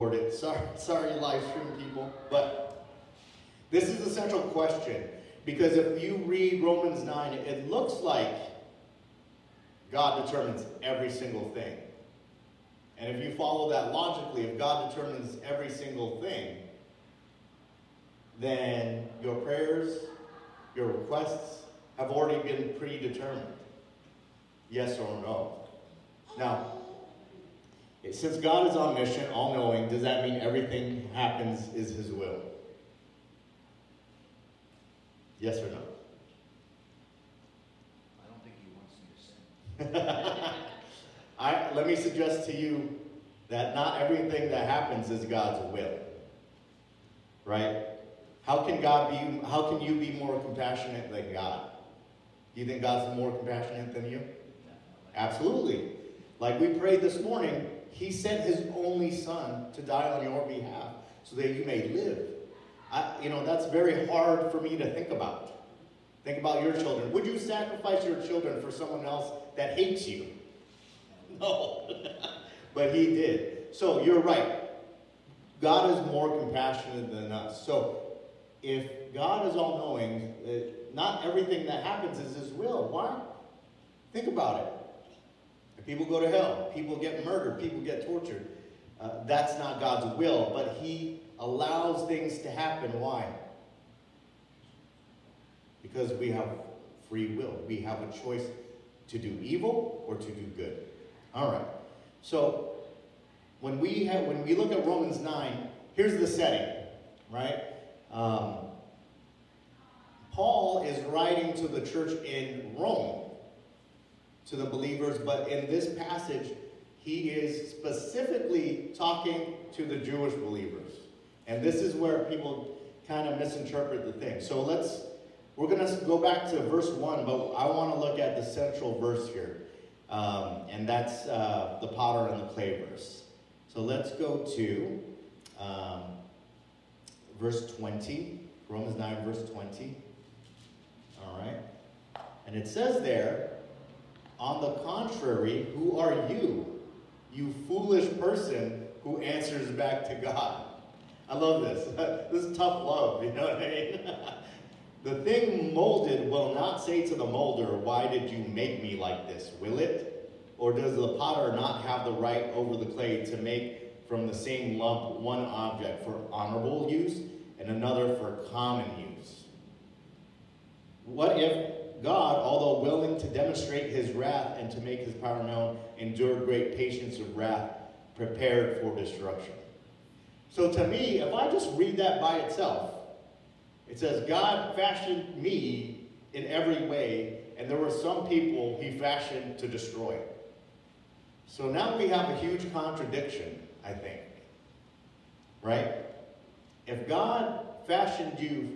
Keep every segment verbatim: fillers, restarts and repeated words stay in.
It. Sorry, sorry, live stream people, but this is the central question, because if you read Romans nine, it looks like God determines every single thing. And if you follow that logically, if God determines every single thing, then your prayers, your requests have already been predetermined. Yes or no? Now, since God is omniscient, all-knowing, does that mean everything happens is his will? Yes or no? I don't think he wants me to sin. I, let me suggest to you that not everything that happens is God's will. Right? How can God be, how can you be more compassionate than God? Do you think God's more compassionate than you? Absolutely. Like we prayed this morning, he sent his only son to die on your behalf so that you may live. I, you know, that's very hard for me to think about. Think about your children. Would you sacrifice your children for someone else that hates you? No. But he did. So you're right. God is more compassionate than us. So if God is all-knowing, not everything that happens is his will. Why? Think about it. People go to hell. People get murdered. People get tortured. Uh, that's not God's will, but he allows things to happen. Why? Because we have free will. We have a choice to do evil or to do good. All right. So when we have, when we look at Romans nine, here's the setting, right? Um, Paul is writing to the church in Rome, to the believers, but in this passage, he is specifically talking to the Jewish believers. And this is where people kind of misinterpret the thing. So let's, we're going to go back to verse one, but I want to look at the central verse here. Um, and that's uh, the potter and the clay verse. So let's go to um, verse twenty, Romans nine, verse twenty. All right. And it says there, on the contrary, who are you, you foolish person who answers back to God? I love this. This is tough love, you know what I mean? The thing molded will not say to the molder, why did you make me like this, will it? Or does the potter not have the right over the clay to make from the same lump one object for honorable use and another for common use? What if God, although willing to demonstrate his wrath and to make his power known, endured great patience of wrath, prepared for destruction? So to me, if I just read that by itself, it says, God fashioned me in every way, and there were some people he fashioned to destroy. So now we have a huge contradiction, I think. Right? If God fashioned you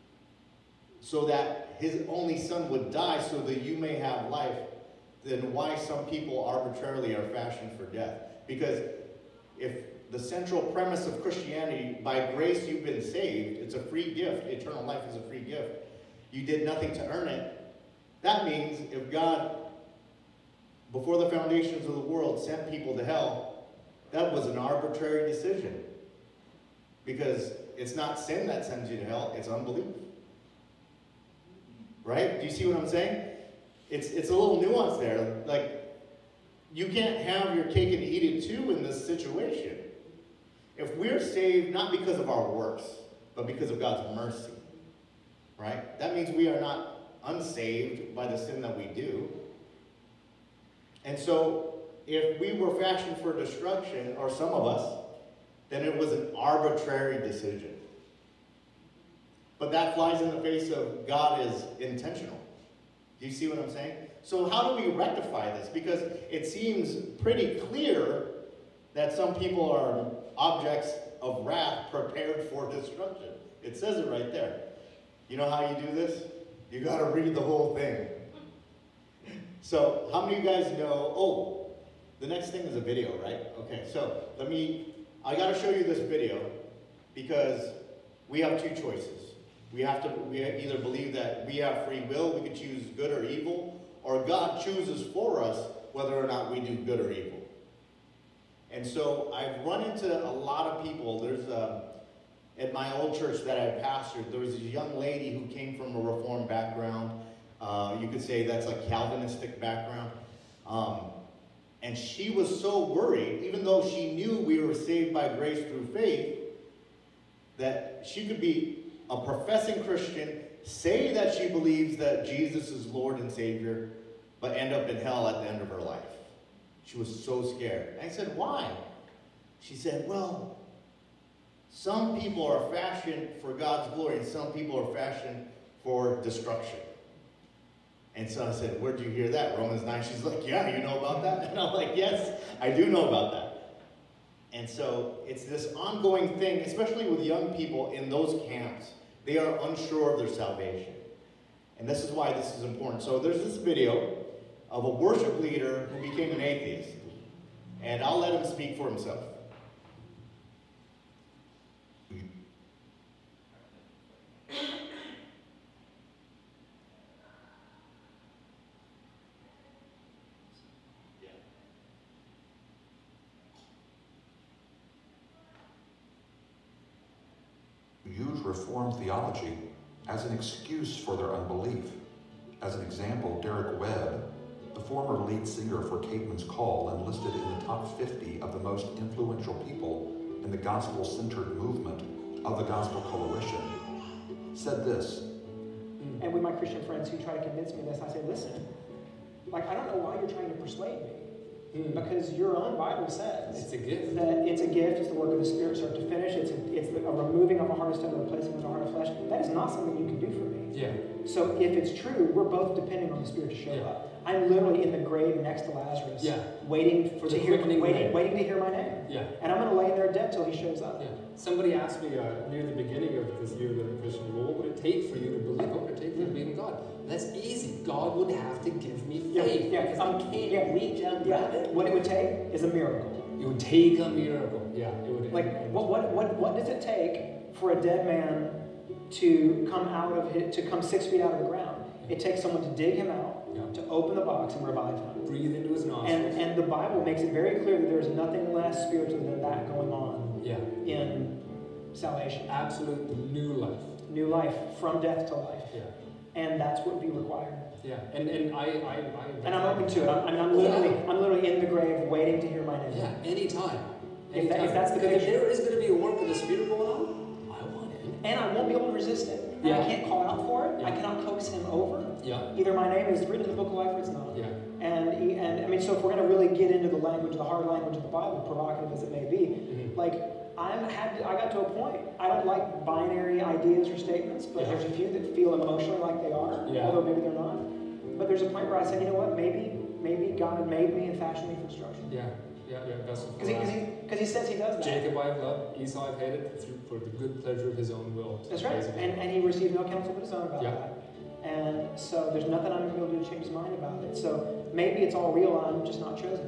so that his only son would die so that you may have life, then why some people arbitrarily are fashioned for death? Because if the central premise of Christianity, by grace you've been saved, it's a free gift, eternal life is a free gift, you did nothing to earn it, that means if God, before the foundations of the world, sent people to hell, that was an arbitrary decision. Because it's not sin that sends you to hell, it's unbelief. Right? Do you see what I'm saying? It's it's a little nuance there. Like, you can't have your cake and eat it too in this situation. If we're saved not because of our works, but because of God's mercy, right? That means we are not unsaved by the sin that we do. And so, if we were fashioned for destruction, or some of us, then it was an arbitrary decision. But that flies in the face of God is intentional. Do you see what I'm saying? So how do we rectify this? Because it seems pretty clear that some people are objects of wrath prepared for destruction. It says it right there. You know how you do this? You got to read the whole thing. So how many of you guys know, oh, the next thing is a video, right? Okay, so let me, I got to show you this video because we have two choices. We have to we either believe that we have free will, we can choose good or evil, or God chooses for us whether or not we do good or evil. And so I've run into a lot of people. There's a, at my old church that I pastored, there was a young lady who came from a Reformed background. Uh, you could say that's a Calvinistic background. Um, and she was so worried, even though she knew we were saved by grace through faith, that she could be a professing Christian, say that she believes that Jesus is Lord and Savior, but end up in hell at the end of her life. She was so scared. I said, why? She said, well, some people are fashioned for God's glory and some people are fashioned for destruction. And so I said, where'd you hear that? Romans nine. She's like, yeah, you know about that? And I'm like, yes, I do know about that. And so it's this ongoing thing, especially with young people in those camps. They are unsure of their salvation. And this is why this is important. So there's this video of a worship leader who became an atheist. And I'll let him speak for himself. Use Reformed theology as an excuse for their unbelief. As an example, Derek Webb, the former lead singer for Caedmon's Call and listed in the top fifty of the most influential people in the gospel-centered movement of the Gospel Coalition, said this. And with my Christian friends who try to convince me of this, I say, listen, like, I don't know why you're trying to persuade me. Because your own Bible says it's a gift. That it's a gift, it's the work of the Spirit start to finish, it's a, it's the, a removing of a heart of stone and replacing with a heart of flesh. That is not something you can do for me. Yeah. So if it's true, we're both depending on the Spirit to show yeah. up. I'm literally in the grave next to Lazarus, yeah. waiting for to the hear, quickening waiting, rain. waiting to hear my name. Yeah. And I'm going to lay there dead till he shows up. Yeah. Somebody asked me uh, near the beginning of this year that I'm Christian, well, what would it take for you to believe? What would it take for you to believe in God? That's easy. God would have to give me faith. Yeah, because um, I can't yeah, reach out and yeah. grab it. What it would take is a miracle. It would take a miracle. Yeah, it would. Like, what, what, what, what does it take for a dead man to come out of his, to come six feet out of the ground? It takes someone to dig him out, yeah. to open the box and revive him. Breathe into his nostrils. And, and the Bible makes it very clear that there's nothing less spiritual than that going on yeah. in salvation. Absolute new life. New life, from death to life. Yeah. And that's what would be required. Yeah, and, and I, I, I And I'm open to it. I'm, I'm literally, yeah. I'm literally in the grave waiting to hear my name. Yeah, anytime. anytime. If, that, if that's the because picture. if there is going to be a work of the Spirit going on, I want it. And I won't be able to resist it. And yeah. I can't call out for it. Yeah. I cannot coax him over. Yeah. Either my name is written in the book of life or it's not. Yeah. And and I mean, so if we're going to really get into the language, the hard language of the Bible, provocative as it may be, mm-hmm. like I'm happy. I got to a point. I don't like binary ideas or statements, but yeah. there's a few that feel emotionally like they are, yeah. although maybe they're not. But there's a point where I said, you know what? Maybe maybe God made me and fashioned me for destruction. Yeah. Yeah, yeah, that's because he, he, he, he says he does that. Jacob I have loved, Esau I've hated, through, for the good pleasure of his own will. That's right, and, and he received no counsel but his own about yeah. that. And so there's nothing I'm going to be able to do to change his mind about it. So maybe it's all real, I'm just not chosen.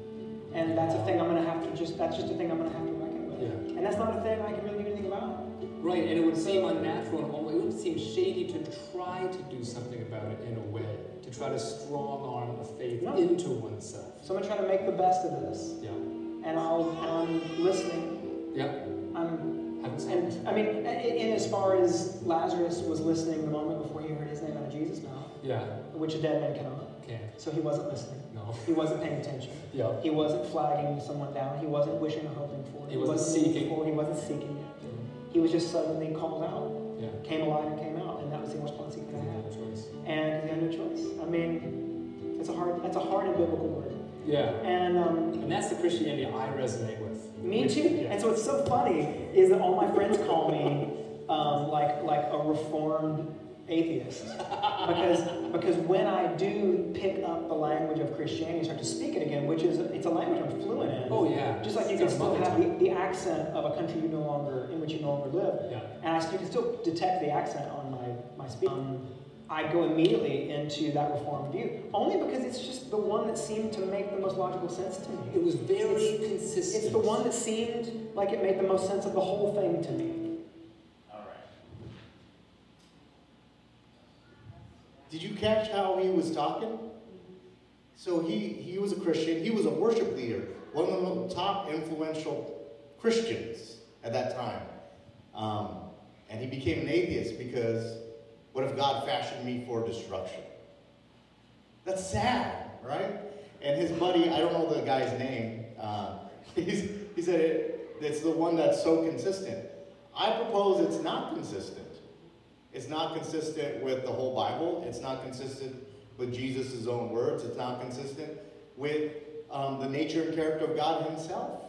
And that's a thing I'm going to have to just, that's just a thing I'm going to have to reckon with. Yeah. And that's not a thing I can really do anything about. Right, and it would seem unnatural and almost, it would seem shady to try to do something about it in a way. To try to strong arm a faith no. into oneself. So I'm going to try to make the best of this. Yeah. And, I'll, and I'm listening. Yeah. I'm, and, I mean, in, in as far as Lazarus was listening the moment before he heard his name out of Jesus' mouth. Yeah. Which a dead man cannot. Can't. So he wasn't listening. No. He wasn't paying attention. Yeah. He wasn't flagging someone down. He wasn't wishing or hoping for it. He, he wasn't, wasn't seeking. For it. He wasn't seeking it. Mm-hmm. He was just suddenly called out. Yeah. Came alive and came out. And that was the response he could have had. No choice. And he had no choice. I mean, it's a hard, that's a hard and biblical word. Yeah. And um, and that's the Christianity I resonate with. Me too. Yeah. And so what's so funny is that all my friends call me um, like like a reformed atheist because because when I do pick up the language of Christianity and start to speak it again, which is it's a language I'm fluent in. Oh yeah. Just like you can still have the, the accent of a country you no longer in which you no longer live. Yeah. And I, you can still detect the accent on my my speech. Um, I go immediately into that Reformed view, only because it's just the one that seemed to make the most logical sense to me. It was very it's, consistent. It's the one that seemed like it made the most sense of the whole thing to me. All right. Did you catch how he was talking? So he, he was a Christian. He was a worship leader. one of the top influential Christians at that time. Um, and he became an atheist because what if God fashioned me for destruction? That's sad, right? And his buddy, I don't know the guy's name, uh, he's, he said it, it's the one that's so consistent. I propose it's not consistent. It's not consistent with the whole Bible. It's not consistent with Jesus' own words. It's not consistent with um, the nature and character of God himself.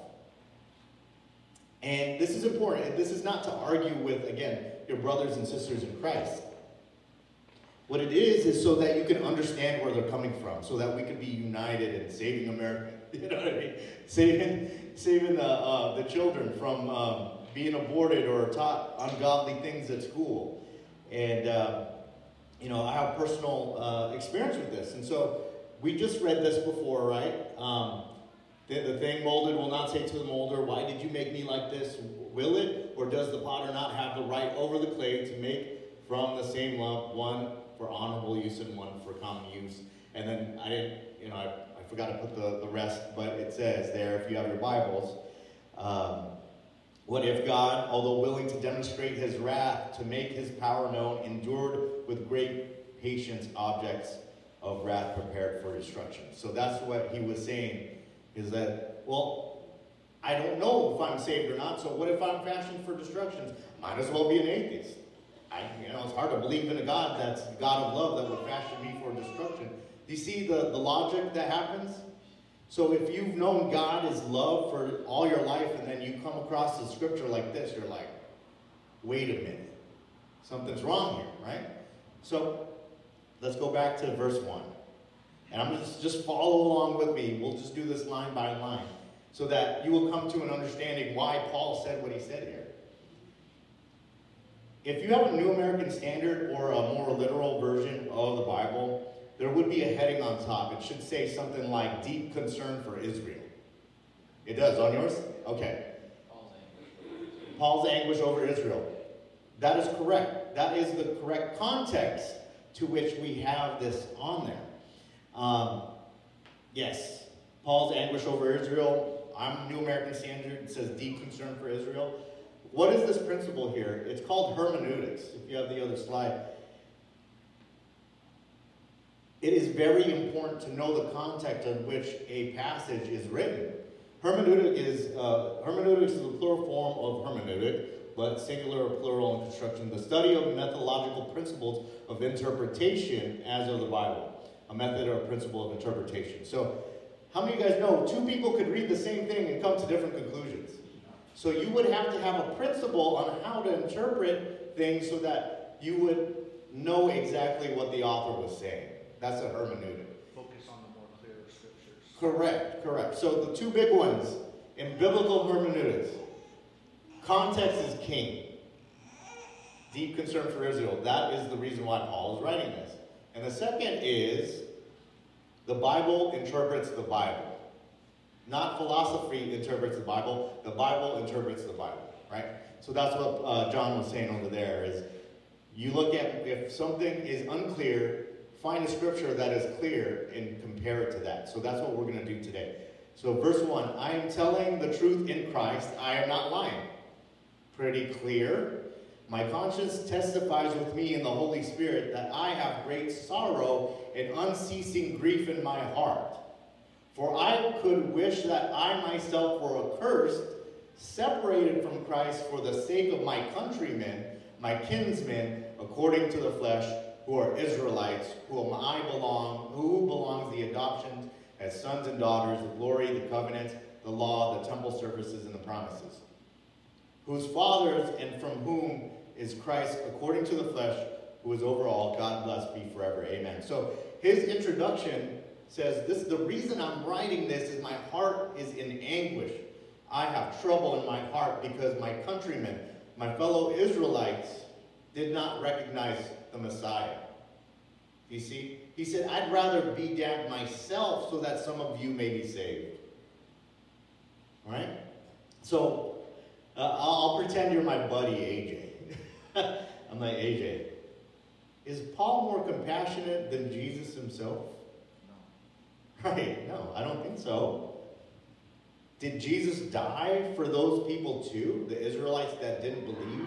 And this is important. This is not to argue with, again, your brothers and sisters in Christ. What it is is so that you can understand where they're coming from, so that we can be united in saving America. You know what I mean? Saving, saving the, uh, the children from um, being aborted or taught ungodly things at school. And, uh, you know, I have personal uh, experience with this. And so we just read this before, right? Um, the, the thing molded will not say to the molder, why did you make me like this? Will it? Or does the potter not have the right over the clay to make from the same lump one for honorable use and one for common use? And then I didn't, you know, I, I forgot to put the, the rest, but it says there, if you have your Bibles, um, what if God, although willing to demonstrate his wrath to make his power known, endured with great patience objects of wrath prepared for destruction? So that's what he was saying, is that, well, I don't know if I'm saved or not, so what if I'm fashioned for destruction? Might as well be an atheist. I, you know, it's hard to believe in a God that's a God of love that would fashion me for destruction. Do you see the, the logic that happens? So if you've known God is love for all your life, and then you come across a scripture like this, you're like, wait a minute. Something's wrong here, right? So let's go back to verse one. And I'm just, just follow along with me. We'll just do this line by line so that you will come to an understanding why Paul said what he said here. If you have a New American Standard or a more literal version of the Bible, there would be a heading on top. It should say something like deep concern for Israel. It does on yours? Okay. Paul's anguish. Paul's anguish over Israel. That is correct. That is the correct context to which we have this on there. Um, yes, Paul's anguish over Israel. I'm New American Standard. It says deep concern for Israel. What is this principle here? It's called hermeneutics, if you have the other slide. It is very important to know the context in which a passage is written. Hermeneutic is, uh, hermeneutics is the plural form of hermeneutic, but singular or plural in construction. The study of methodological principles of interpretation as of the Bible. A method or a principle of interpretation. So, how many of you guys know two people could read the same thing and come to different conclusions? So you would have to have a principle on how to interpret things so that you would know exactly what the author was saying. That's a hermeneutic. Focus on the more clear scriptures. Correct, correct. So the two big ones in biblical hermeneutics. Context is king. Deep concern for Israel. That is the reason why Paul is writing this. And the second is the Bible interprets the Bible. Not philosophy interprets the Bible. The Bible interprets the Bible, right? So that's what uh, John was saying over there is you look at if something is unclear, find a scripture that is clear and compare it to that. So that's what we're going to do today. So verse one, I am telling the truth in Christ. I am not lying. Pretty clear. My conscience testifies with me in the Holy Spirit that I have great sorrow and unceasing grief in my heart. For I could wish that I myself were accursed, separated from Christ for the sake of my countrymen, my kinsmen, according to the flesh, who are Israelites, whom I belong, who belongs the adoption as sons and daughters, the glory, the covenants, the law, the temple services, and the promises, whose fathers and from whom is Christ, according to the flesh, who is over all. God bless be forever. Amen. So his introduction says, this, the reason I'm writing this is my heart is in anguish. I have trouble in my heart because my countrymen, my fellow Israelites, did not recognize the Messiah. You see? He said, I'd rather be damned myself so that some of you may be saved. All right? So, uh, I'll, I'll pretend you're my buddy, A J. I'm like, A J, is Paul more compassionate than Jesus himself? Right, no, I don't think so. did Jesus die for those people too, the Israelites that didn't believe?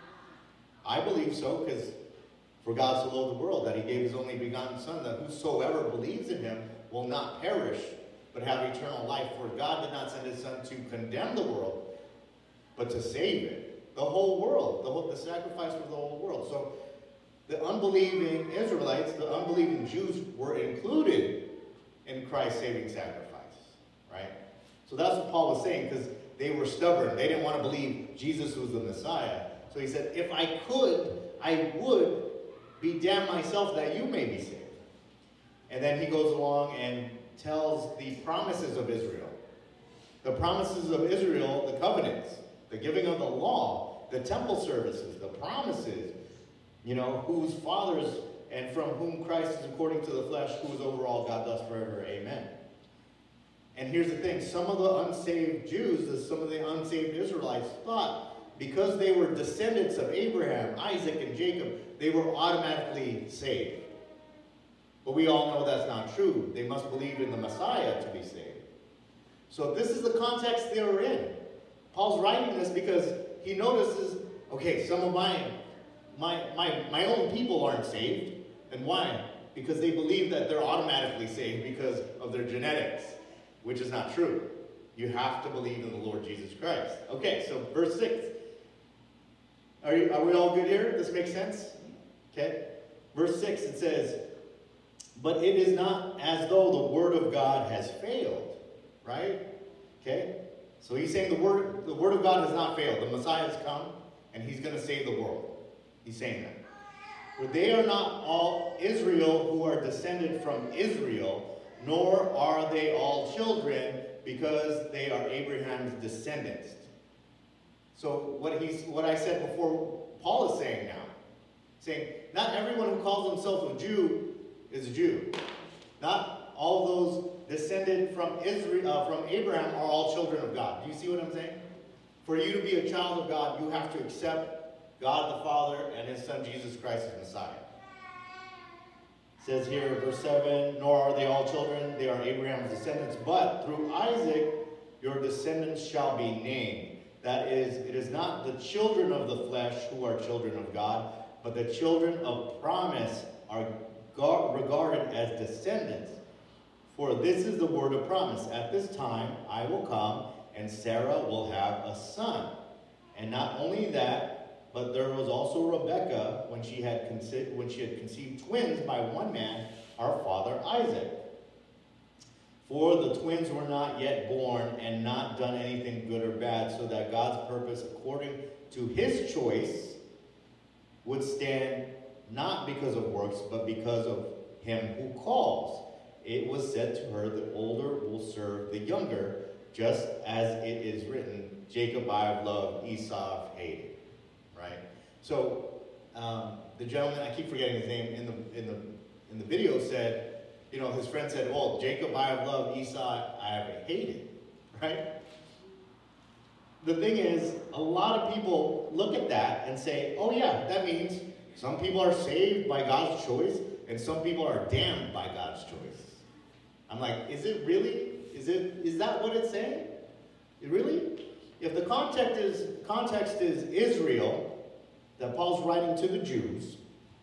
I believe so, because for God so loved the world that he gave his only begotten Son, that whosoever believes in him will not perish, but have eternal life. For God did not send his Son to condemn the world, but to save it. The whole world. The, whole, the sacrifice for the whole world. So the unbelieving Israelites, the unbelieving Jews were included in Christ's saving sacrifice. Right? So that's what Paul was saying, because they were stubborn. They didn't want to believe Jesus was the Messiah. So he said, if I could, I would be damned myself that you may be saved. And then he goes along and tells the promises of Israel. The promises of Israel, the covenants, the giving of the law, the temple services, the promises, you know, whose fathers and from whom Christ is according to the flesh, who is over all, God thus forever. Amen. And here's the thing. Some of the unsaved Jews, some of the unsaved Israelites thought because they were descendants of Abraham, Isaac, and Jacob, they were automatically saved. But we all know that's not true. They must believe in the Messiah to be saved. So this is the context they were in. Paul's writing this because he notices, okay, some of my, my, my, my own people aren't saved. And why? Because they believe that they're automatically saved because of their genetics, which is not true. You have to believe in the Lord Jesus Christ. Okay, so verse six. Are, you, are we all good here? This makes sense? Okay. Verse six, it says, but it is not as though the word of God has failed. Right? Okay. So he's saying the word, the word of God has not failed. The Messiah has come, and he's going to save the world. He's saying that. For they are not all Israel who are descended from Israel, nor are they all children, because they are Abraham's descendants. So what he's, what I said before, Paul is saying now, saying not everyone who calls himself a Jew is a Jew. Not all those descended from Israel, uh, from Abraham are all children of God. Do you see what I'm saying? For you to be a child of God, you have to accept God the Father and his Son Jesus Christ as Messiah. It says here, verse seven, nor are they all children, they are Abraham's descendants, but through Isaac your descendants shall be named. That is, it is not the children of the flesh who are children of God, but the children of promise are regarded as descendants. For this is the word of promise. At this time I will come, and Sarah will have a son. And not only that, but there was also Rebekah when she had conceived, when she had conceived twins by one man, our father Isaac. For the twins were not yet born and not done anything good or bad, so that God's purpose, according to his choice, would stand not because of works, but because of him who calls. It was said to her, the older will serve the younger, just as it is written, Jacob I have loved, Esau I've hated. Right? So, um, the gentleman, I keep forgetting his name, in the, in the, in the video said, you know, his friend said, well, Jacob I have loved, Esau I have hated. Right? The thing is, a lot of people look at that and say, oh yeah, that means some people are saved by God's choice, and some people are damned by God's choice. I'm like, is it really? Is it? Is that what it's saying? Really? If the context is context is Israel, that Paul's writing to the Jews,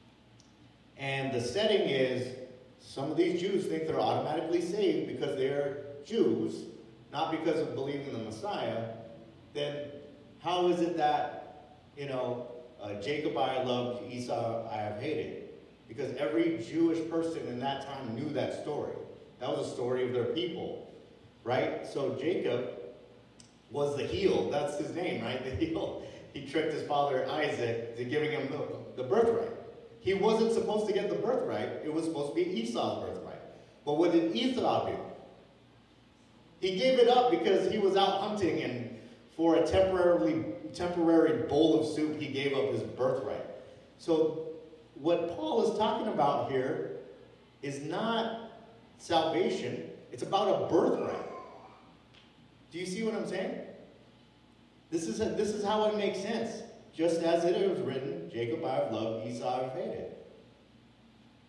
and the setting is some of these Jews think they're automatically saved because they're Jews, not because of believing in the Messiah, then how is it that, you know, uh, Jacob I loved, Esau I have hated? Because every Jewish person in that time knew that story. That was a story of their people, right? So Jacob was the heel. That's his name, right? The heel. He tricked his father Isaac into giving him the, the birthright. He wasn't supposed to get the birthright. It was supposed to be Esau's birthright. But what did Esau do? He gave it up because he was out hunting, and for a temporarily temporary bowl of soup, he gave up his birthright. So what Paul is talking about here is not salvation. It's about a birthright. Do you see what I'm saying? This is, a, this is how it makes sense. Just as it was written, Jacob I have loved, Esau I have hated.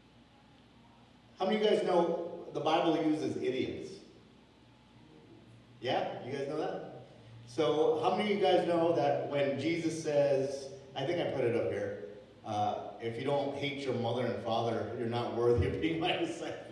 How many of you guys know the Bible uses idioms? Yeah? You guys know that? So how many of you guys know that when Jesus says, I think I put it up here, uh, if you don't hate your mother and father, you're not worthy of being my disciple.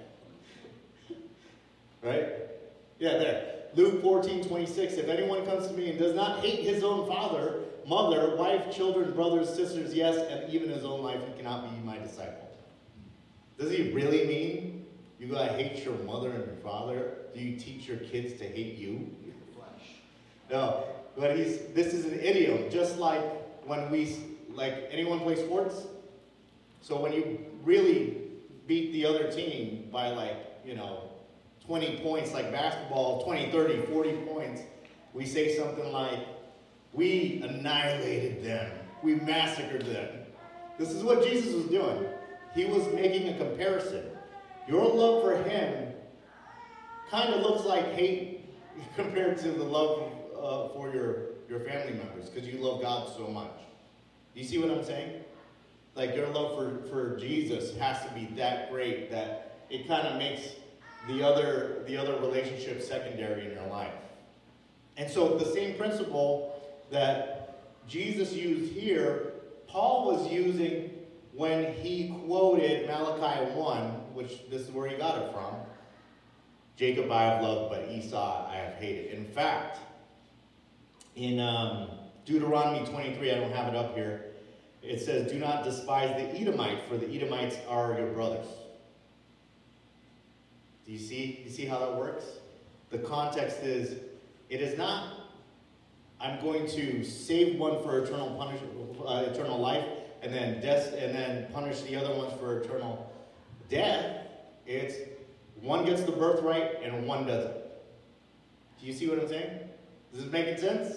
Right? Yeah, there. Luke fourteen twenty-six, if anyone comes to me and does not hate his own father, mother, wife, children, brothers, sisters, yes, and even his own life, he cannot be my disciple. Does he really mean you gotta hate your mother and your father? Do you teach your kids to hate you? Flesh. No, but he's, this is an idiom, just like when we, like, anyone play sports? So when you really beat the other team by, like, you know, twenty points, like basketball, twenty, thirty, forty points, we say something like, we annihilated them. We massacred them. This is what Jesus was doing. He was making a comparison. Your love for him kind of looks like hate compared to the love uh, for your, your family members, because you love God so much. Do you see what I'm saying? Like, your love for, for Jesus has to be that great that it kind of makes the other, the other relationship secondary in your life. And so the same principle that Jesus used here, Paul was using when he quoted Malachi one, which this is where he got it from. Jacob I have loved, but Esau I have hated. In fact, in um, Deuteronomy twenty-three, I don't have it up here, it says, do not despise the Edomite, for the Edomites are your brothers. Do you see? You see how that works? The context is, it is not, I'm going to save one for eternal punish, uh, eternal life, and then death, and then punish the other ones for eternal death. It's one gets the birthright and one doesn't. Do you see what I'm saying? Is this making sense?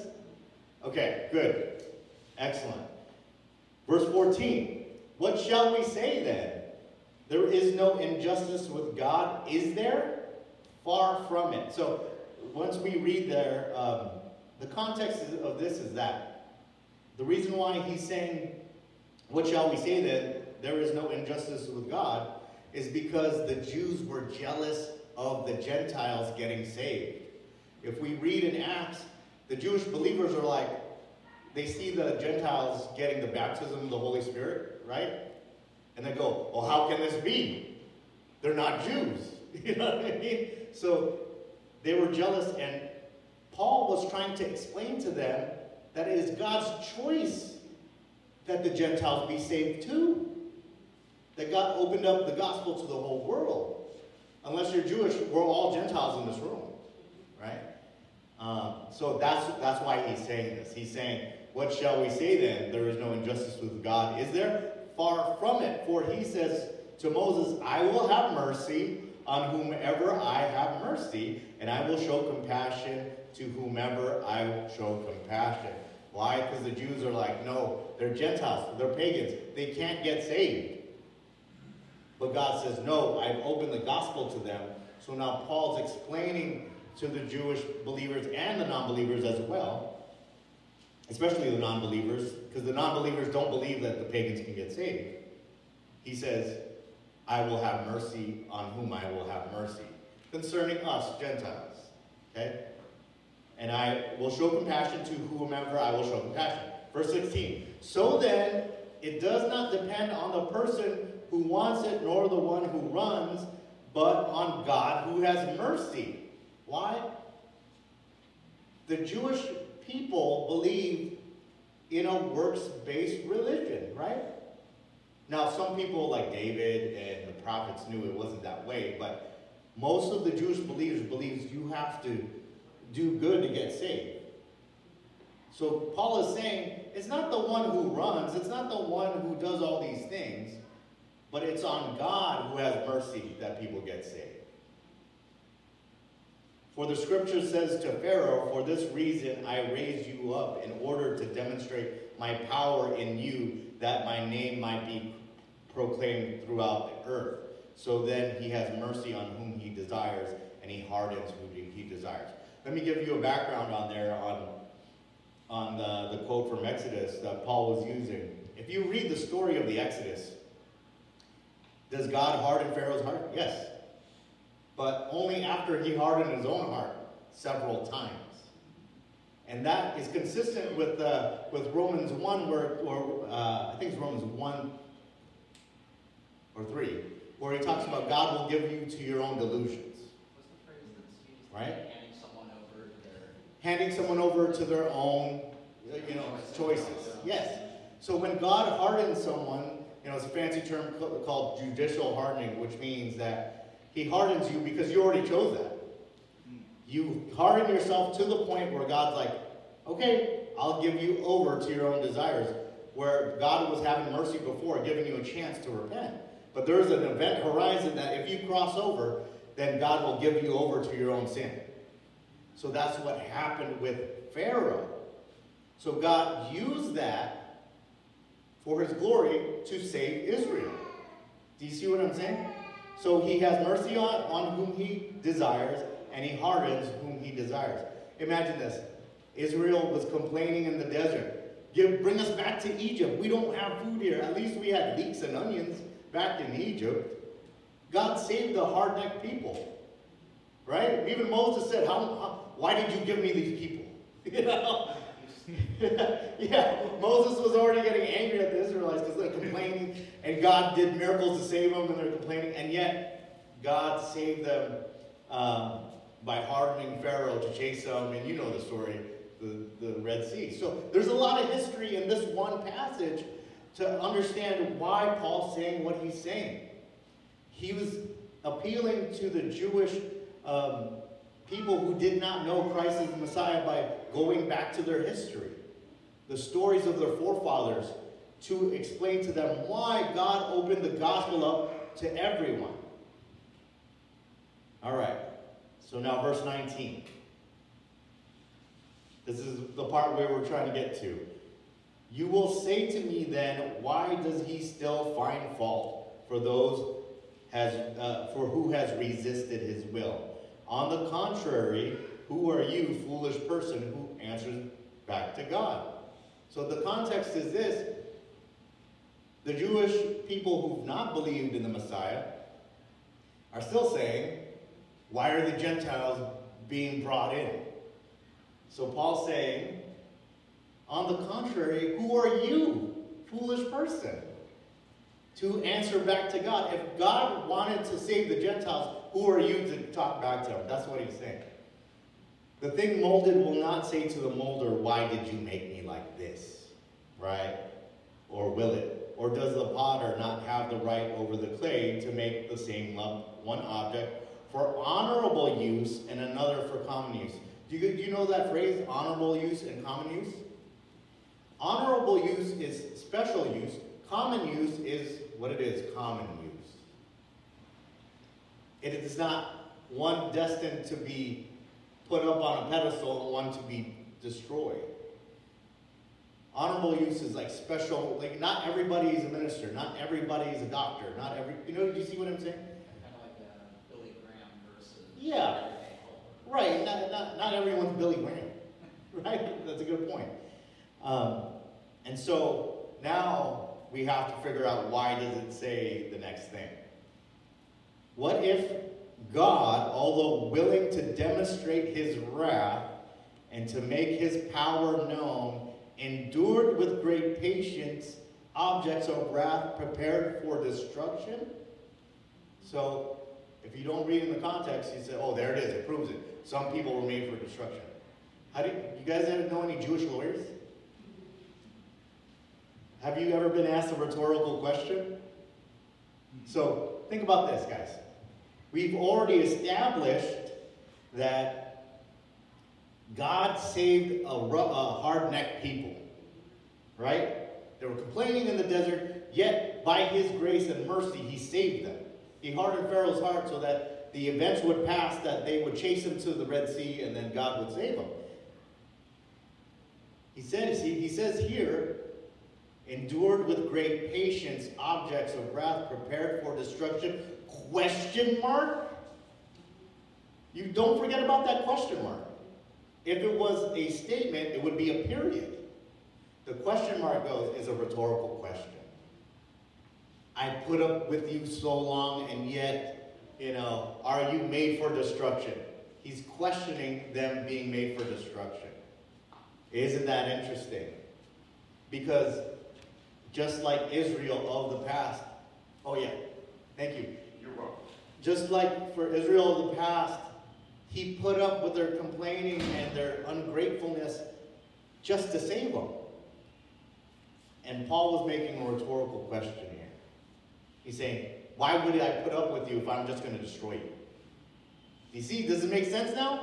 Okay, good. Excellent. Verse fourteen. What shall we say then? There is no injustice with God, is there? Far from it. So, once we read there, um, the context of this is that the reason why he's saying, what shall we say then? There is no injustice with God, is because the Jews were jealous of the Gentiles getting saved. If we read in Acts, the Jewish believers are like, they see the Gentiles getting the baptism of the Holy Spirit, right? And they go, well, how can this be? They're not Jews. You know what I mean? So they were jealous, and Paul was trying to explain to them that it is God's choice that the Gentiles be saved too. That God opened up the gospel to the whole world. Unless you're Jewish, we're all Gentiles in this room, right? Um, so that's, that's why he's saying this. He's saying, what shall we say then? There is no injustice with God, is there? Far from it. For he says to Moses, I will have mercy on whomever I have mercy, and I will show compassion to whomever I show compassion. Why? Because the Jews are like, no, they're Gentiles, they're pagans, they can't get saved. But God says, no, I've opened the gospel to them. So now Paul's explaining to the Jewish believers and the non-believers as well, especially the non-believers, because the non-believers don't believe that the pagans can get saved. He says, I will have mercy on whom I will have mercy. Concerning us, Gentiles. Okay? And I will show compassion to whomever I will show compassion. Verse sixteen. So then, it does not depend on the person who wants it, nor the one who runs, but on God who has mercy. Why? The Jewish people believe in a works-based religion, right? Now, some people like David and the prophets knew it wasn't that way, but most of the Jewish believers believes you have to do good to get saved. So Paul is saying, it's not the one who runs, it's not the one who does all these things, but it's on God who has mercy that people get saved. For the scripture says to Pharaoh, for this reason I raised you up, in order to demonstrate my power in you, that my name might be proclaimed throughout the earth. So then he has mercy on whom he desires, and he hardens whom he desires. Let me give you a background on there, on, on the, the quote from Exodus that Paul was using. If you read the story of the Exodus, does God harden Pharaoh's heart? Yes. But only after he hardened his own heart. several times. And that is consistent with uh, with Romans one, where, or uh, I think it's Romans one or three, where he talks about God will give you to your own delusions. What's the phrase that's used? Right? Handing someone over to their... Handing someone over to their own, you know, choices. Yes. So when God hardens someone, you know, it's a fancy term called judicial hardening, which means that he hardens you because you already chose that. You harden yourself to the point where God's like, okay, I'll give you over to your own desires. Where God was having mercy before, giving you a chance to repent. But there's an event horizon that if you cross over, then God will give you over to your own sin. So that's what happened with Pharaoh. So God used that for his glory to save Israel. Do you see what I'm saying? So he has mercy on, on whom he desires, and he hardens whom he desires. Imagine this. Israel was complaining in the desert. Give, bring us back to Egypt. We don't have food here. At least we had leeks and onions back in Egypt. God saved the hard-necked people. Right? Even Moses said, how, how, why did you give me these people? You know? Yeah, Moses was already getting angry at the Israelites because they're complaining, and God did miracles to save them, and they're complaining, and yet God saved them um, by hardening Pharaoh to chase them, and you know the story, the, the Red Sea. So there's a lot of history in this one passage to understand why Paul's saying what he's saying. He was appealing to the Jewish um, people who did not know Christ as the Messiah by going back to their history, the stories of their forefathers, to explain to them why God opened the gospel up to everyone. All right, so now verse nineteen. This is the part where we're trying to get to. You will say to me then, why does he still find fault for those has uh, for who has resisted his will? On the contrary, who are you, foolish person, who answers back to God? So the context is this. The Jewish people who've not believed in the Messiah are still saying, why are the Gentiles being brought in? So Paul's saying, on the contrary, who are you, foolish person, to answer back to God? If God wanted to save the Gentiles, who are you to talk back to him? That's what he's saying. The thing molded will not say to the molder, why did you make me like this? Right? Or will it? Or does the potter not have the right over the clay to make the same lump one object for honorable use and another for common use? Do you, do you know that phrase, honorable use and common use? Honorable use is special use. Common use is what it is, common use. It is not one destined to be put up on a pedestal and one to be destroyed. Honorable use is like special, like not everybody is a minister, not everybody is a doctor, not every, you know, do you see what I'm saying? Kind of like uh, Billy Graham versus... Yeah. Right, not, not, not everyone's Billy Graham, right? That's a good point. Um, and so now we have to figure out, why does it say the next thing? What if God, although willing to demonstrate his wrath and to make his power known, endured with great patience objects of wrath prepared for destruction? So, if you don't read in the context, you say, oh, there it is, it proves it. Some people were made for destruction. How do you, you guys ever know any Jewish lawyers? Have you ever been asked a rhetorical question? So, think about this, guys. We've already established that God saved a, a hard-necked people, right? They were complaining in the desert, yet by his grace and mercy, he saved them. He hardened Pharaoh's heart so that the events would pass, that they would chase him to the Red Sea, and then God would save him. He says, he, he says here, endured with great patience objects of wrath prepared for destruction, question mark? You don't forget about that question mark. If it was a statement, it would be a period. The question mark goes is a rhetorical question. I put up with you so long, and yet, you know, are you made for destruction? he's questioning them being made for destruction. Isn't that interesting? Because just like Israel of the past, oh yeah, thank you. You're welcome. Just like for Israel of the past, he put up with their complaining and their ungratefulness just to save them. And Paul was making a rhetorical question here. He's saying, why would I put up with you if I'm just going to destroy you? You see, does it make sense now?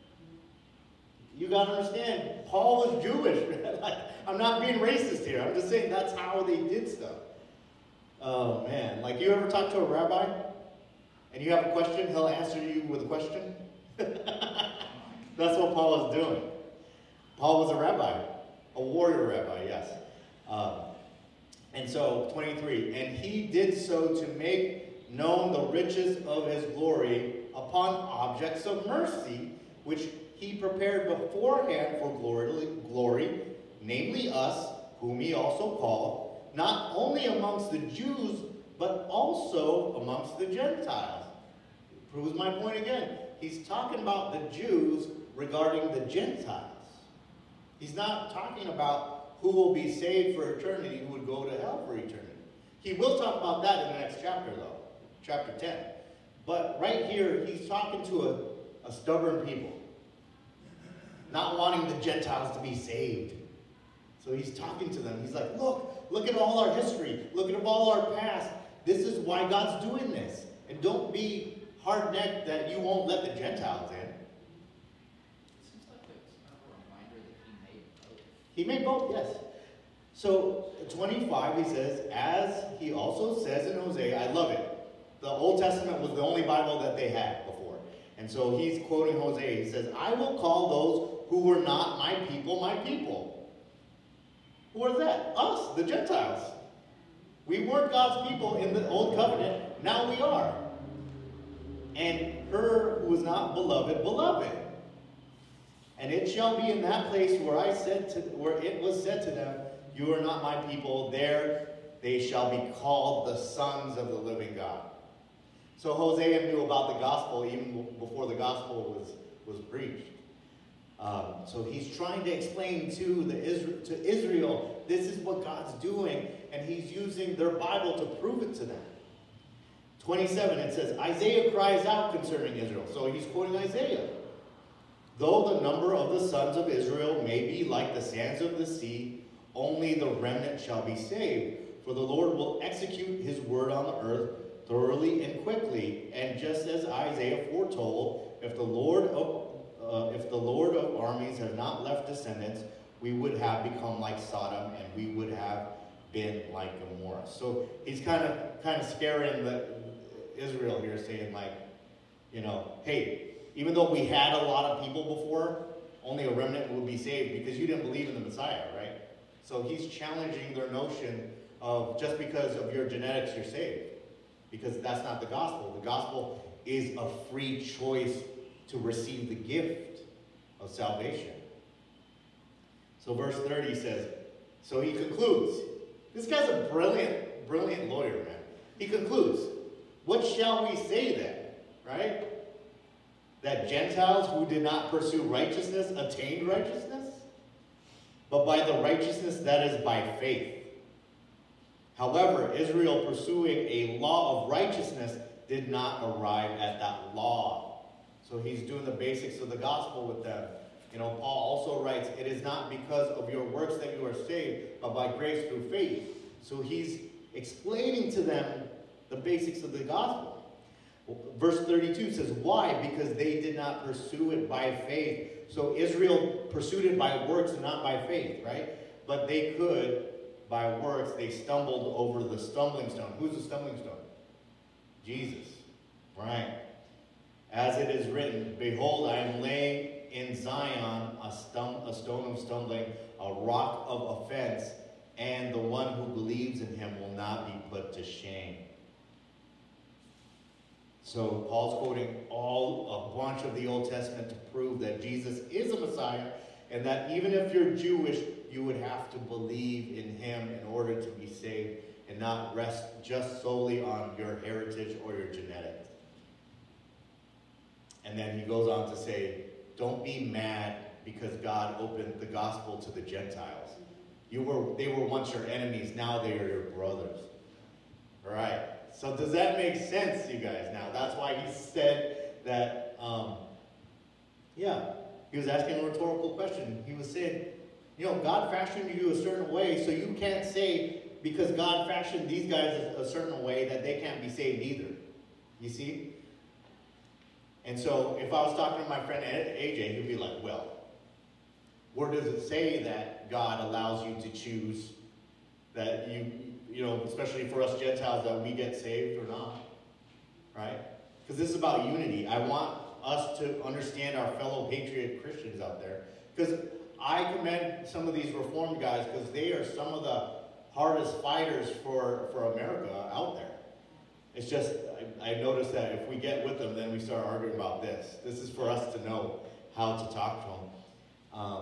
You got to understand, Paul was Jewish. Like, I'm not being racist here. I'm just saying that's how they did stuff. Oh, man. Like, you ever talk to a rabbi and you have a question, he'll answer you with a question? That's what Paul was doing. Paul was a rabbi, a warrior rabbi, yes. Um, and so, twenty-three, and he did so to make known the riches of his glory upon objects of mercy, which he prepared beforehand for glory, glory, namely us, whom he also called, not only amongst the Jews, but also amongst the Gentiles. Proves my point again. He's talking about the Jews regarding the Gentiles. He's not talking about who will be saved for eternity, who would go to hell for eternity. He will talk about that in the next chapter, though, chapter ten. But right here, he's talking to a, a stubborn people, not wanting the Gentiles to be saved. So he's talking to them. He's like, look, look at all our history. Look at all our past. This is why God's doing this. And don't be hard-necked that you won't let the Gentiles in. It seems like it's kind of a reminder that he made both. He made both, yes. So, twenty-five, he says, as he also says in Hosea, I love it. The Old Testament was the only Bible that they had before. And so he's quoting Hosea. He says, I will call those who were not my people, my people. Who are that? Us, the Gentiles. We weren't God's people in the Old Covenant. Now we are. And her who was not beloved, beloved. And it shall be in that place where I said to, where it was said to them, you are not my people. There they shall be called the sons of the living God. So Hosea knew about the gospel even before the gospel was, was preached. Um, so he's trying to explain to the Israel, to Israel, this is what God's doing, and he's using their Bible to prove it to them. twenty-seven, it says, Isaiah cries out concerning Israel. So he's quoting Isaiah. Though the number of the sons of Israel may be like the sands of the sea, only the remnant shall be saved. For the Lord will execute his word on the earth thoroughly and quickly. And just as Isaiah foretold, if the Lord of uh, if the Lord of armies had not left descendants, we would have become like Sodom, and we would have been like Gomorrah. So he's kind of kind of scaring the Israel here, saying like, you know, hey, even though we had a lot of people before, only a remnant would be saved because you didn't believe in the Messiah, right? So he's challenging their notion of just because of your genetics you're saved, because that's not the gospel. The gospel is a free choice to receive the gift of salvation. So verse thirty says, so he concludes. This guy's a brilliant, brilliant lawyer, man. He concludes, what shall we say then, right? That Gentiles who did not pursue righteousness attained righteousness, but by the righteousness that is by faith. However, Israel pursuing a law of righteousness did not arrive at that law. So he's doing the basics of the gospel with them. You know, Paul also writes, it is not because of your works that you are saved, but by grace through faith. So he's explaining to them the basics of the gospel. Verse thirty-two says, why? Because they did not pursue it by faith. So Israel pursued it by works and not by faith, right? But they could, by works, they stumbled over the stumbling stone. Who's the stumbling stone? Jesus, right? As it is written, behold, I am laying in Zion a, stum- a stone of stumbling, a rock of offense, and the one who believes in him will not be put to shame. So Paul's quoting all a bunch of the Old Testament to prove that Jesus is a Messiah, and that even if you're Jewish, you would have to believe in him in order to be saved, and not rest just solely on your heritage or your genetics. And then he goes on to say, don't be mad because God opened the gospel to the Gentiles. You were, they were once your enemies, now they are your brothers. All right. So does that make sense, you guys? Now, that's why he said that, um, yeah, he was asking a rhetorical question. He was saying, you know, God fashioned you a certain way, so you can't say because God fashioned these guys a, a certain way that they can't be saved either. You see? And so if I was talking to my friend A J, he'd be like, well, where does it say that God allows you to choose that you, you know, especially for us Gentiles, that we get saved or not? Right? Because this is about unity. I want us to understand our fellow patriot Christians out there. Because I commend some of these Reformed guys because they are some of the hardest fighters for, for America out there. It's just, I, I noticed that if we get with them, then we start arguing about this. This is for us to know how to talk to them. Um,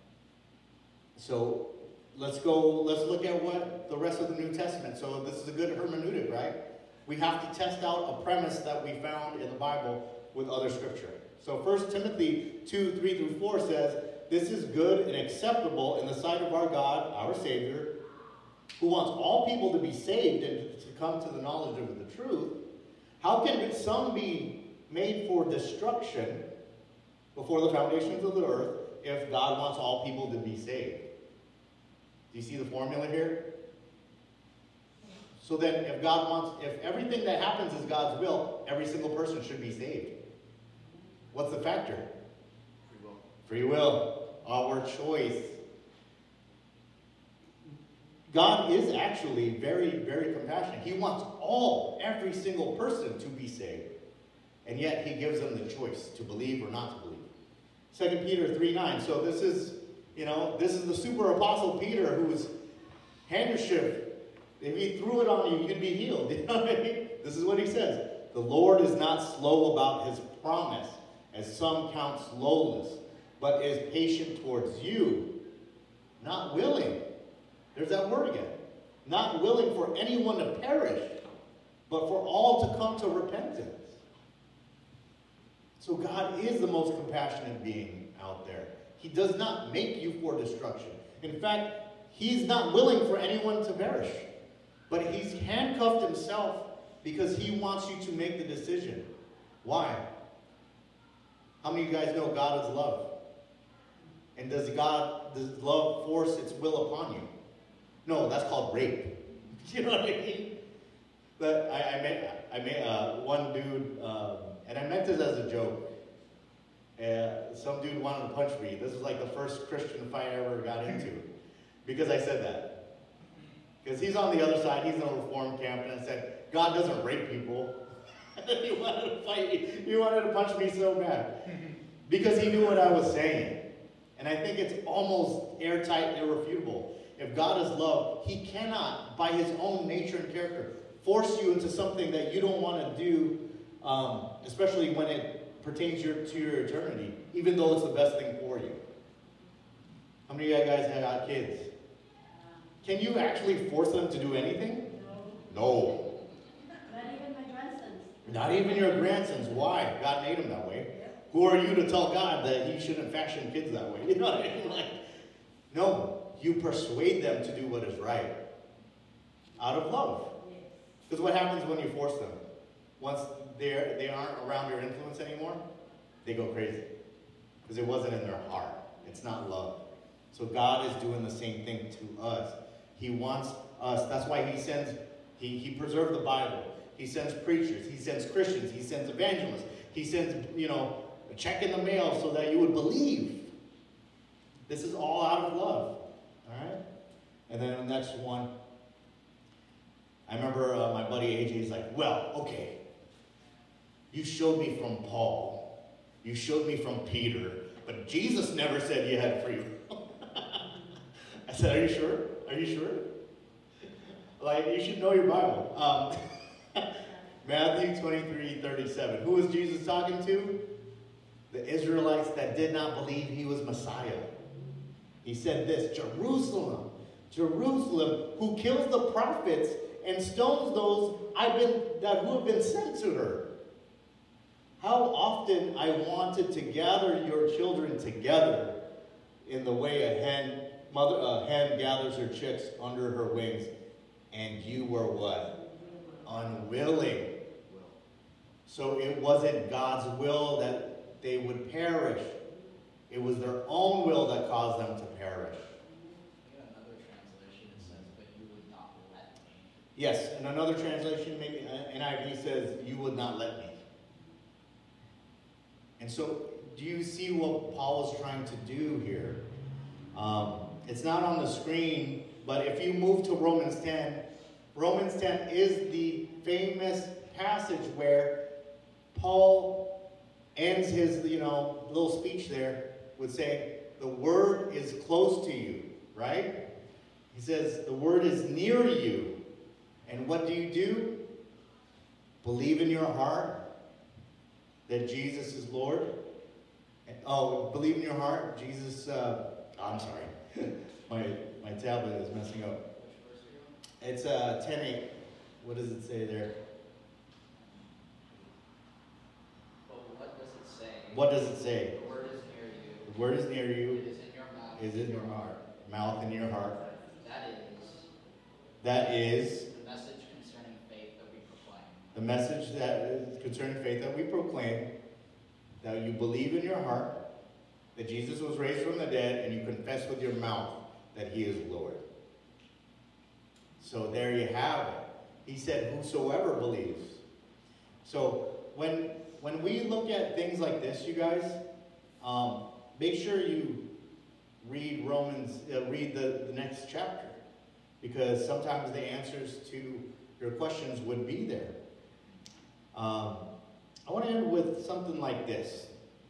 so let's go, let's look at what the rest of the New Testament. So this is a good hermeneutic, right? We have to test out a premise that we found in the Bible with other scripture. So First Timothy two, three through four says, this is good and acceptable in the sight of our God, our Savior, who wants all people to be saved and to come to the knowledge of the truth. How can some be made for destruction before the foundations of the earth if God wants all people to be saved? Do you see the formula here? So then if God wants, if everything that happens is God's will, every single person should be saved. What's the factor? Free will. Free will. Our choice. God is actually very, very compassionate. He wants all, every single person to be saved. And yet he gives them the choice to believe or not to believe. Second Peter three nine. So this is, you know, this is the super apostle Peter who's handkerchief. If he threw it on you, you'd be healed. You know what I mean? This is what he says. The Lord is not slow about his promise, as some count slowness, but is patient towards you, not willing. There's that word again. Not willing for anyone to perish, but for all to come to repentance. So God is the most compassionate being out there. He does not make you for destruction. In fact, he's not willing for anyone to perish. But he's handcuffed himself because he wants you to make the decision. Why? How many of you guys know God is love? And does God, does love force its will upon you? No, that's called rape. You know what I mean? But I, I met, I met uh, one dude, um, and I meant this as a joke. Uh, some dude wanted to punch me. This was like the first Christian fight I ever got into. Because I said that. Because he's on the other side, he's in a Reformed camp, and I said, God doesn't rape people. And then he wanted to fight me. He wanted to punch me so bad. Because he knew what I was saying. And I think it's almost airtight, irrefutable. If God is love, he cannot, by his own nature and character, force you into something that you don't want to do, um, especially when it pertains your, to your eternity, even though it's the best thing for you. How many of you guys have got kids? Can you actually force them to do anything? No. Not even my grandsons. Not even your grandsons. Why? God made them that way. Who are you to tell God that he shouldn't fashion kids that way? You know what I mean? Like, no. You persuade them to do what is right. Out of love. Because what happens when you force them? Once they're, they aren't around your influence anymore, they go crazy. Because it wasn't in their heart. It's not love. So God is doing the same thing to us. He wants us. That's why he sends, he, he preserved the Bible. He sends preachers. He sends Christians. He sends evangelists. He sends, you know, a check in the mail so that you would believe. This is all out of love. All right? And then the next one. I remember uh, my buddy A J's like, well, okay. You showed me from Paul. You showed me from Peter. But Jesus never said you had free will. I said, are you sure? Are you sure? Like, you should know your Bible. Um, Matthew twenty-three thirty-seven. Who was Jesus talking to? The Israelites that did not believe he was Messiah. He said this, Jerusalem, Jerusalem, who kills the prophets and stones those I've been that who have been sent to her. how often I wanted to gather your children together in the way a hen, mother, a hen gathers her chicks under her wings, and you were what? Unwilling. So it wasn't God's will that they would perish. It was their own will that caused them to perish. In another translation, it says, but you would not let me. Yes, in another translation, maybe N I V says, you would not let me. And so, do you see what Paul is trying to do here? Um, it's not on the screen, but if you move to Romans ten, Romans ten is the famous passage where Paul ends his, you know, little speech there with saying, the word is close to you, right? He says, the word is near you. And what do you do? Believe in your heart that Jesus is Lord. Oh, believe in your heart, Jesus, uh, I'm sorry. my my tablet is messing up. Which verse are you on? It's uh, ten eight. What does it say there? But what does it say? What does it say? The word is near you. The word is near It you, is in your mouth. is in your heart, mouth and your heart. That is That is the message concerning faith that we proclaim. the message that is concerning faith that we proclaim, that you believe in your heart that Jesus was raised from the dead, and you confess with your mouth that he is Lord. So there you have it. He said, whosoever believes. So when when we look at things like this, you guys, um, make sure you read Romans, uh, read the, the next chapter, because sometimes the answers to your questions would be there. Um, I want to end with something like this.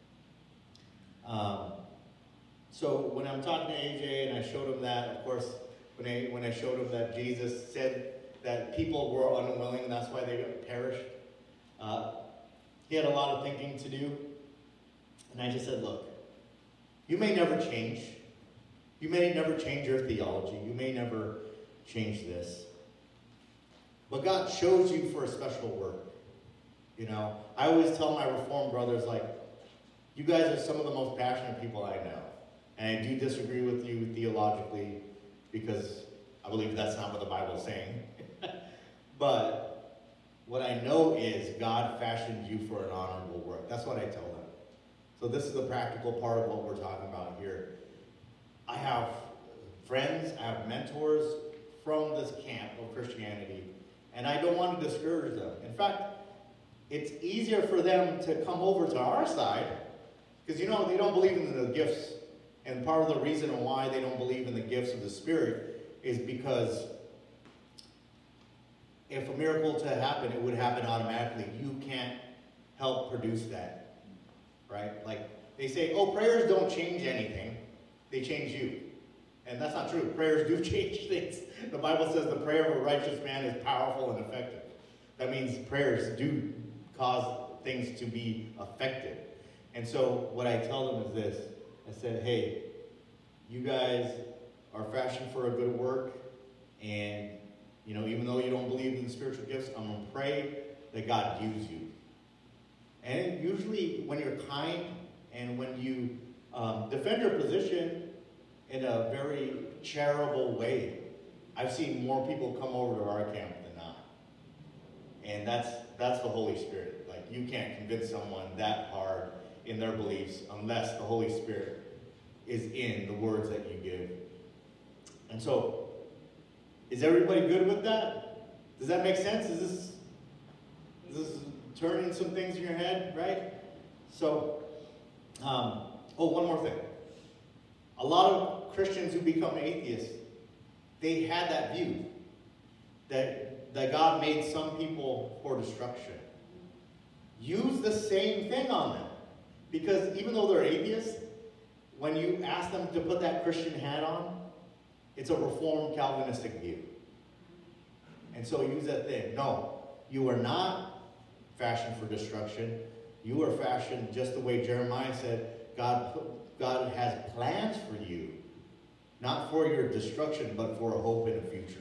Um, so when I'm talking to A J and I showed him that, of course, when I when I showed him that Jesus said that people were unwilling, that's why they perished. Uh, he had a lot of thinking to do, and I just said, "Look, you may never change. You may never change your theology. You may never change this, but God chose you for a special work. You know, I always tell my Reformed brothers, like, you guys are some of the most passionate people I know. And I do disagree with you theologically because I believe that's not what the Bible is saying. But what I know is God fashioned you for an honorable work. That's what I tell them. So this is the practical part of what we're talking about here. I have friends, I have mentors from this camp of Christianity, and I don't want to discourage them. In fact, it's easier for them to come over to our side because, you know, they don't believe in the gifts. And part of the reason why they don't believe in the gifts of the Spirit is because if a miracle to happen, it would happen automatically. You can't help produce that, right? Like, they say, oh, prayers don't change anything. They change you. And that's not true. Prayers do change things. The Bible says the prayer of a righteous man is powerful and effective. That means prayers do cause things to be effective. And so what I tell them is this. I said, hey, you guys are fashioned for a good work, and, you know, even though you don't believe in the spiritual gifts, I'm going to pray that God use you. And usually when you're kind and when you um, defend your position in a very charitable way, I've seen more people come over to our camp than not. And that's that's the Holy Spirit. Like, you can't convince someone that hard in their beliefs unless the Holy Spirit is in the words that you give. And so, is everybody good with that? Does that make sense? Is this, is this turning some things in your head, right? So, um, oh, one more thing. A lot of Christians who become atheists, they had that view that, that God made some people for destruction. Use the same thing on them. Because even though they're atheists, when you ask them to put that Christian hat on, it's a Reformed Calvinistic view. And so use that thing. No, you are not fashioned for destruction. You are fashioned just the way Jeremiah said, God, God has plans for you, not for your destruction, but for a hope in the future.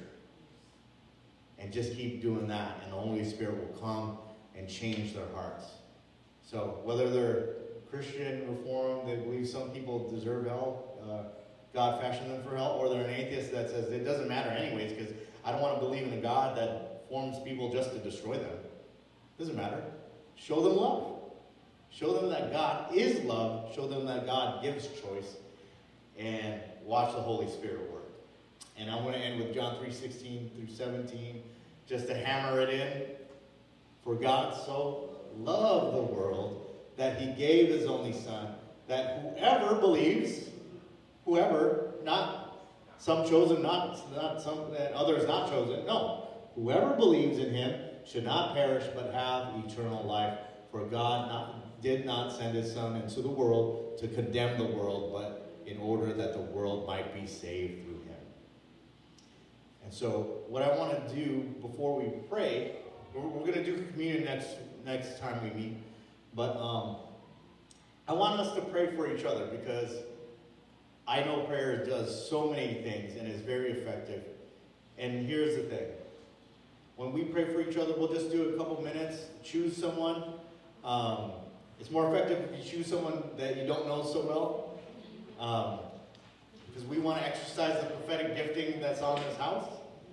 And just keep doing that, and the Holy Spirit will come and change their hearts. So whether they're Christian, Reformed, they believe some people deserve hell, uh, God fashioned them for hell, or they're an atheist that says it doesn't matter anyways because I don't want to believe in a God that forms people just to destroy them. Doesn't matter. Show them love. Show them that God is love. Show them that God gives choice. And watch the Holy Spirit work. And I'm going to end with John three sixteen through seventeen, just to hammer it in. For God so loved the world that he gave his only Son, that whoever believes, whoever, not some chosen, not, not some, and others not chosen, no. Whoever believes in him should not perish but have eternal life. For God not, did not send his Son into the world to condemn the world, but in order that the world might be saved through him. And so what I want to do before we pray, we're, we're going to do communion next next time we meet, but um, I want us to pray for each other because I know prayer does so many things and is very effective. And here's the thing. When we pray for each other, we'll just do a couple minutes, choose someone. Um, it's more effective if you choose someone that you don't know so well. Um, because we want to exercise the prophetic gifting that's on this house.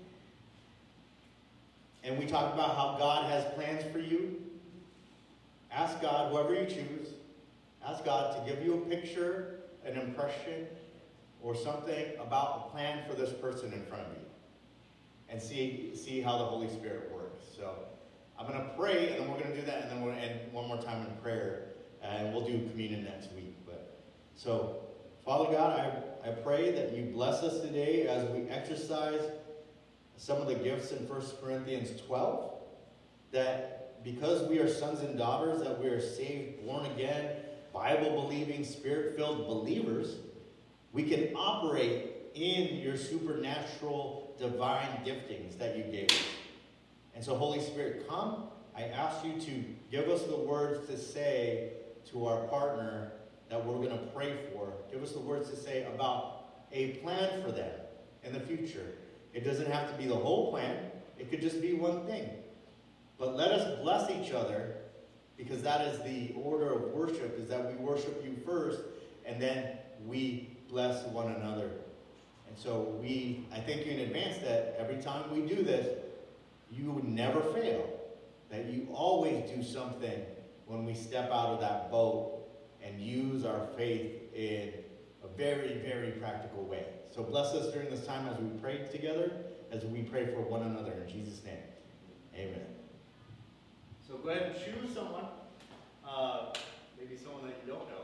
And we talk about how God has plans for you. Ask God, whoever you choose, ask God to give you a picture, an impression, or something about a plan for this person in front of you. And see, see how the Holy Spirit works. So I'm going to pray, and then we're going to do that, and then we're going to end one more time in prayer, and we'll do communion next week. But so, Father God, I, I pray that you bless us today as we exercise some of the gifts in First Corinthians twelve, that because we are sons and daughters, that we are saved, born again, Bible-believing, Spirit-filled believers, we can operate in your supernatural, divine giftings that you gave us. And so, Holy Spirit, come. I ask you to give us the words to say to our partner that we're going to pray for. Give us the words to say about a plan for them in the future. It doesn't have to be the whole plan. It could just be one thing. But let us bless each other, because that is the order of worship, is that we worship you first, and then we bless one another. And so we, I thank you in advance that every time we do this, you would never fail. That you always do something when we step out of that boat and use our faith in a very, very practical way. So bless us during this time as we pray together, as we pray for one another. In Jesus' name, amen. So go ahead and choose someone, uh, maybe someone that you don't know.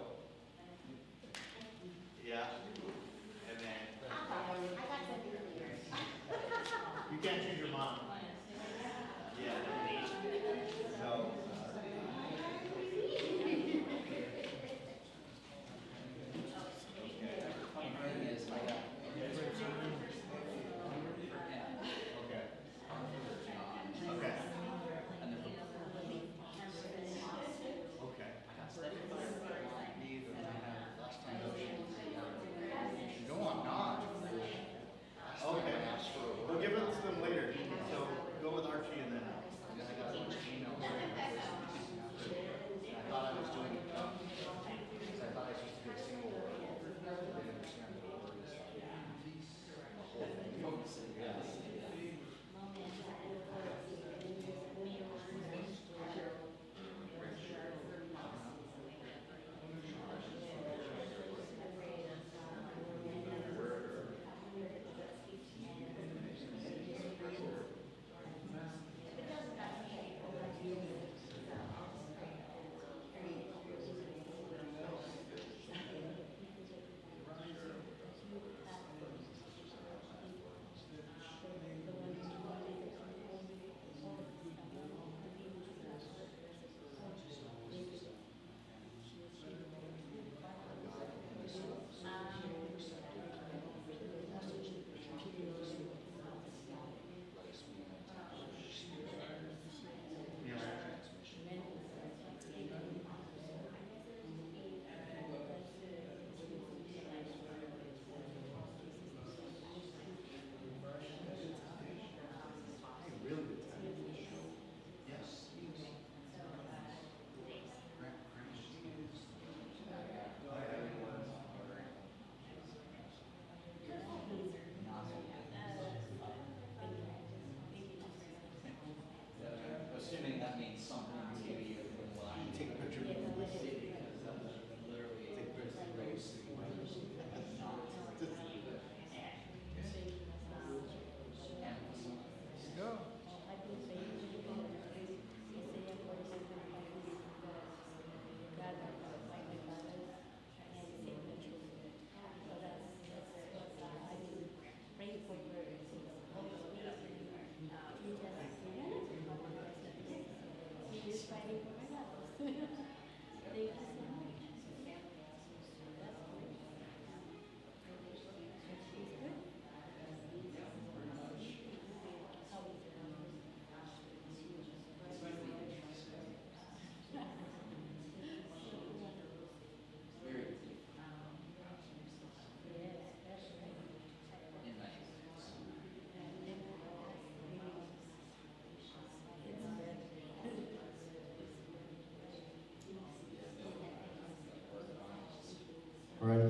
Yeah. And then you can't choose your mom. Yeah. So.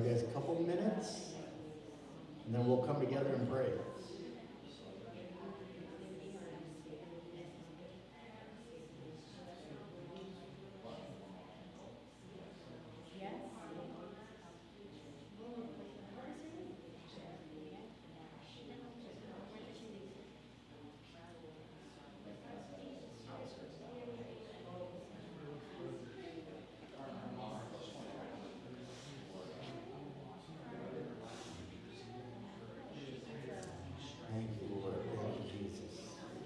guys a couple minutes, and then we'll come together and pray. Thank you, Lord. Thank you, Jesus.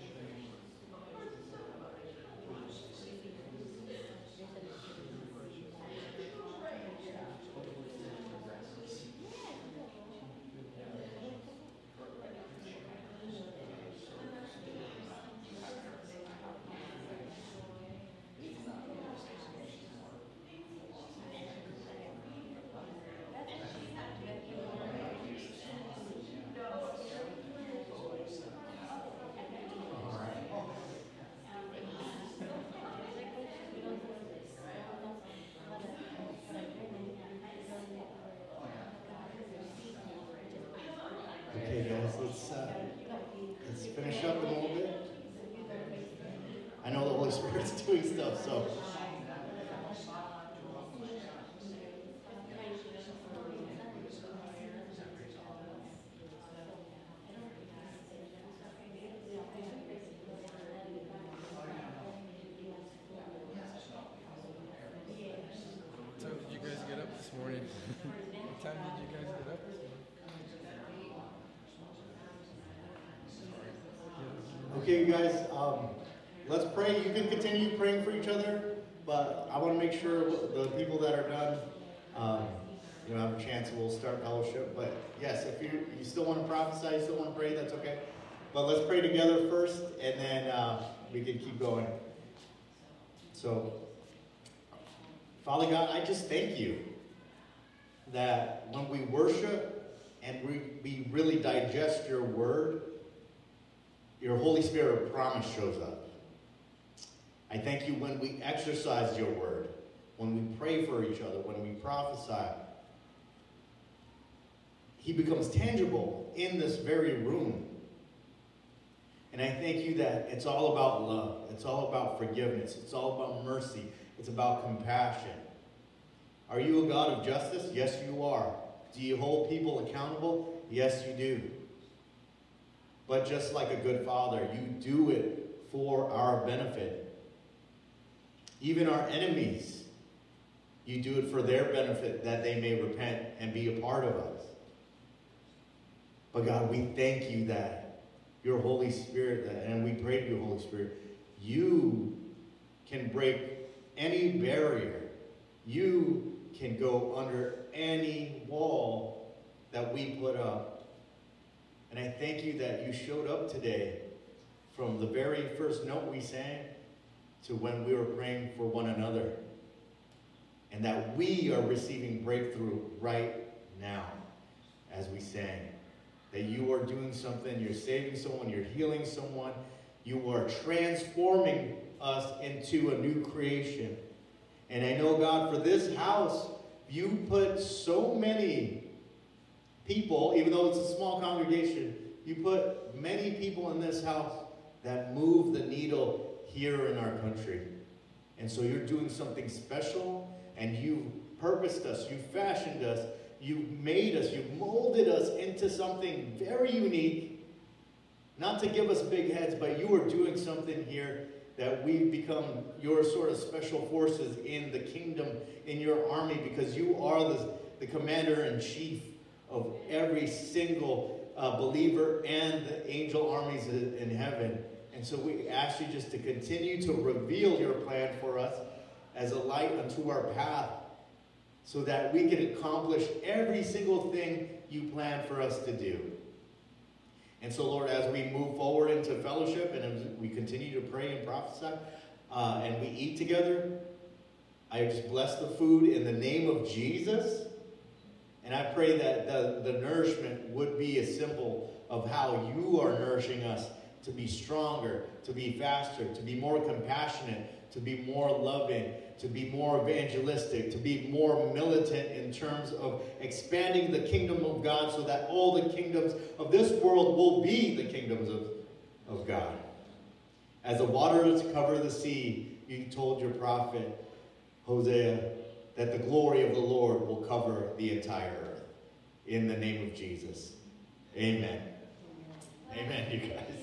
Okay, guys, let's uh, let's finish up in a little bit. I know the Holy Spirit's doing stuff, so. So did you guys get up this morning? What time did you guys get up? Okay, you guys, um, let's pray. You can continue praying for each other, but I want to make sure the people that are done, um, you know, have a chance. We'll start fellowship. But yes, if you you still want to prophesy, you still want to pray, that's okay. But let's pray together first, and then uh, we can keep going. So, Father God, I just thank you that when we worship and we, we really digest your word, your Holy Spirit of promise shows up. I thank you when we exercise your word, when we pray for each other, when we prophesy. He becomes tangible in this very room. And I thank you that it's all about love. It's all about forgiveness. It's all about mercy. It's about compassion. Are you a God of justice? Yes, you are. Do you hold people accountable? Yes, you do. But just like a good father, you do it for our benefit. Even our enemies, you do it for their benefit, that they may repent and be a part of us. But God, we thank you that your Holy Spirit, that, and we pray to you, Holy Spirit, you can break any barrier. You can go under any wall that we put up. And I thank you that you showed up today from the very first note we sang to when we were praying for one another. And that we are receiving breakthrough right now as we sang. That you are doing something, you're saving someone, you're healing someone. You are transforming us into a new creation. And I know, God, for this house, you put so many people, even though it's a small congregation, you put many people in this house that move the needle here in our country. And so you're doing something special, and you purposed us, you fashioned us, you made us, you molded us into something very unique. Not to give us big heads, but you are doing something here that we've become your sort of special forces in the kingdom, in your army, because you are the, the commander-in-chief of every single uh, believer and the angel armies in heaven. And so we ask you just to continue to reveal your plan for us as a light unto our path, so that we can accomplish every single thing you plan for us to do. And so, Lord, as we move forward into fellowship and as we continue to pray and prophesy uh, and we eat together, I just bless the food in the name of Jesus. And I pray that the, the nourishment would be a symbol of how you are nourishing us to be stronger, to be faster, to be more compassionate, to be more loving, to be more evangelistic, to be more militant in terms of expanding the kingdom of God so that all the kingdoms of this world will be the kingdoms of, of God. As the waters cover the sea, you told your prophet, Hosea, that the glory of the Lord will cover the entire earth. In the name of Jesus. Amen. Amen, you guys.